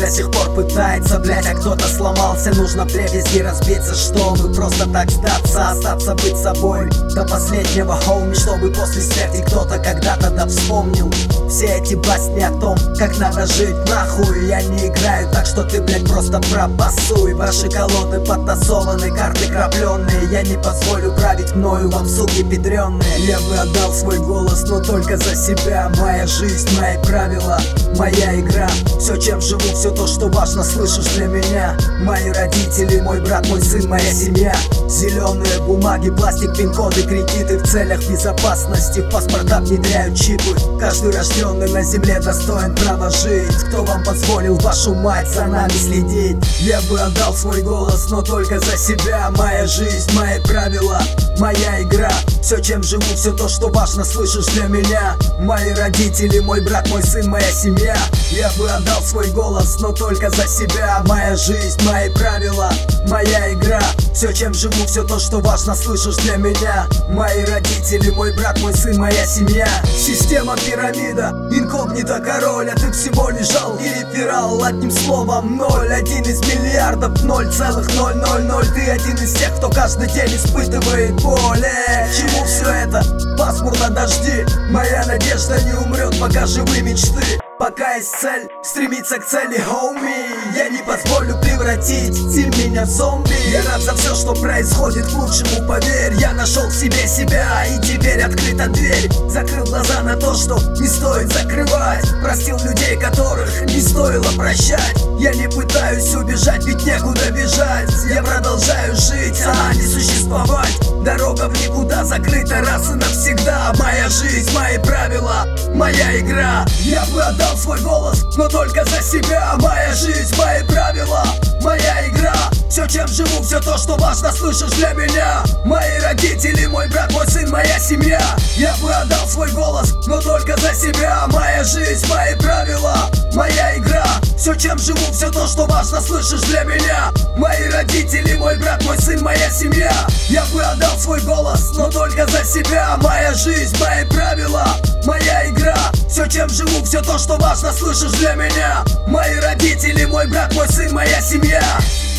до сих пор пытается, блять, а кто-то сломался. Нужно вдребезги разбиться, чтобы просто так сдаться, остаться, быть собой до последнего, хоуми, чтобы после смерти кто-то когда-то да вспомнил. Все эти басни о том, как надо жить, нахуй я не играю, так что ты, блять, просто пробасуй. Ваши колоды подтасованы, карты крапленные, я не позволю править мною вам, суки педрённые. Я бы отдал свой голос, но только за себя. Моя жизнь, мои правила, моя игра. Все, чем живу, все то, что важно, слышишь для меня. Мои родители, мой брат, мой сын, моя семья. Зеленые бумаги, пластик, пин-коды, кредиты в целях безопасности. В паспорта внедряют чипы. Каждый рожденный на земле достоин права жить. Кто вам позволил, вашу мать, за нами следить? Я бы отдал свой голос, но только за себя. Моя жизнь, мои правила, моя игра. Все, чем живу, все то, что важно, слышишь для меня. Мои родители, мой брат, мой сын, моя семья. Я бы отдал свой голос, но только за себя. Моя жизнь, мои правила, моя игра. Все, чем живу, все то, что важно, слышишь для меня. Мои родители, мой брат, мой сын, моя семья. Система пирамида, инкогнито король, а ты всего лишь жалкий реферал. Одним словом ноль, один из миллиардов, 0,000. Ты один из тех, кто каждый день испытывает боль. К чему все это? Пасмурно дожди. Моя надежда не умрет, пока живы мечты. Пока есть цель, стремиться к цели, хоуми. Я не позволю превратить меня в зомби. Я рад за все, что происходит, к лучшему, поверь. Я нашел в себе себя, и теперь открыта дверь. Закрыл глаза на то, что не стоит закрывать. Простил людей, которых не стоило прощать. Я не пытаюсь убежать, ведь некуда бежать. Я продолжаю жить, а не существовать. Дорога в никуда закрыта раз и навсегда. Моя жизнь, мои правила, моя игра. Я бы отдал свой голос, но только за себя. Моя жизнь, мои правила, моя игра. Все, чем живу, все то, что важно, слышишь для меня. Мои родители, мой брат, мой сын, моя семья. Я бы отдал свой голос, но только за себя. Моя жизнь, мои правила, моя игра. Все, чем живу, все то, что важно, слышишь для меня. Мои родители, мой брат, мой сын, моя семья. Я бы отдал свой голос, но только за себя. Моя жизнь, мои правила, моя игра. Все, чем живу, все то, что важно, слышишь для меня. Мои родители, мой брат, мой сын, моя семья.